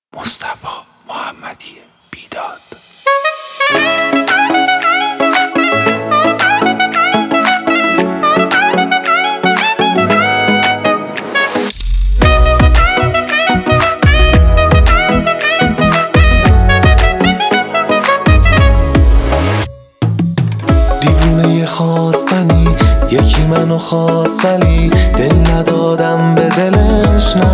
مصطفی محمدی بیداد. دیوونه خواستنی یکی منو خواست ولی دل ندادم به دلش، نه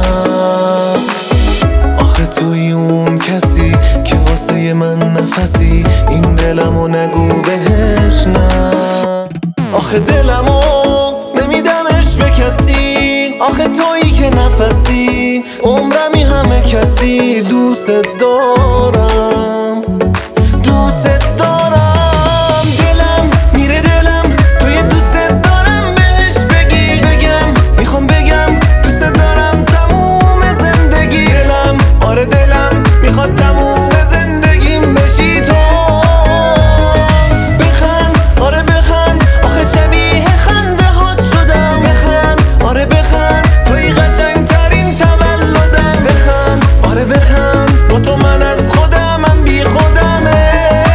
آخه توی اون کسی که واسه من نفسی، این دلمو نگو بهش، نه آخه دلمو نمیدمش به کسی، آخه تویی که نفسی عمرمی همه کسی دوست دارم، دوست دارم، دلم میره دلم توی دوست دارم بهش بگم میخوام بگم دوست دارم تموم زندگی، دلم آره دلم میخواد تموم زندگیم بشی تو، بخند آره بخند آخه شبیه خنده هات شدم، بخند آره بخند توی قشنگ ترین تولدم، بخند آره بخند با تو من از خودمم بی خودمه.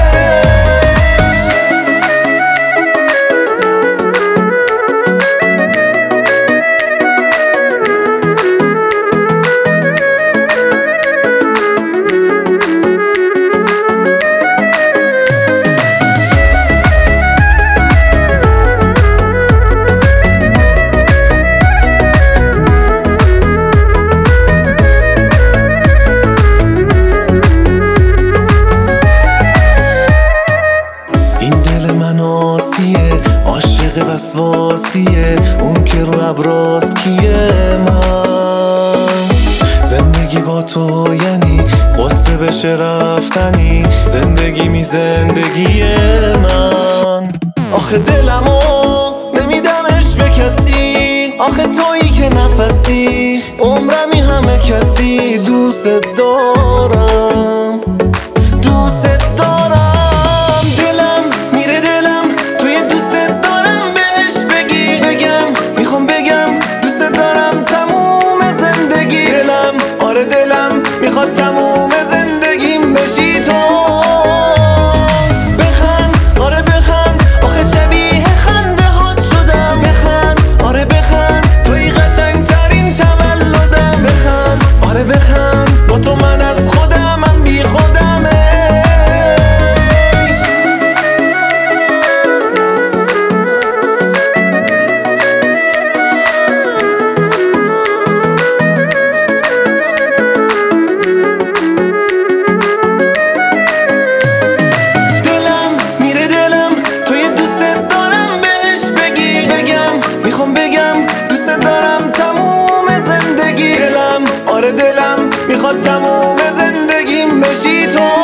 عاشق وسواسیه اون که رو ابراز کیه، من زندگی با تو یعنی قصه بشه رفتنی، زندگی می زندگی من، آخه دلمو نمیدمش به کسی، آخه تویی که نفسی عمرمی همه کسی دوست دارم، دوست دارم، دلم میره دلم توی دوست دارم بهش بگم میخوام بگم دوست دارم تموم زندگی، دلم آره دلم میخواد تموم زندگیم بشی تو، بخند آره بخند آخه شبیه خنده هات شدم، بخند آره بخند توی قشنگ ترین تولدم، بخند آره بخند با تو من از خودمم بی خودمه. آره دلم میخواد تموم زندگیم بشی تو.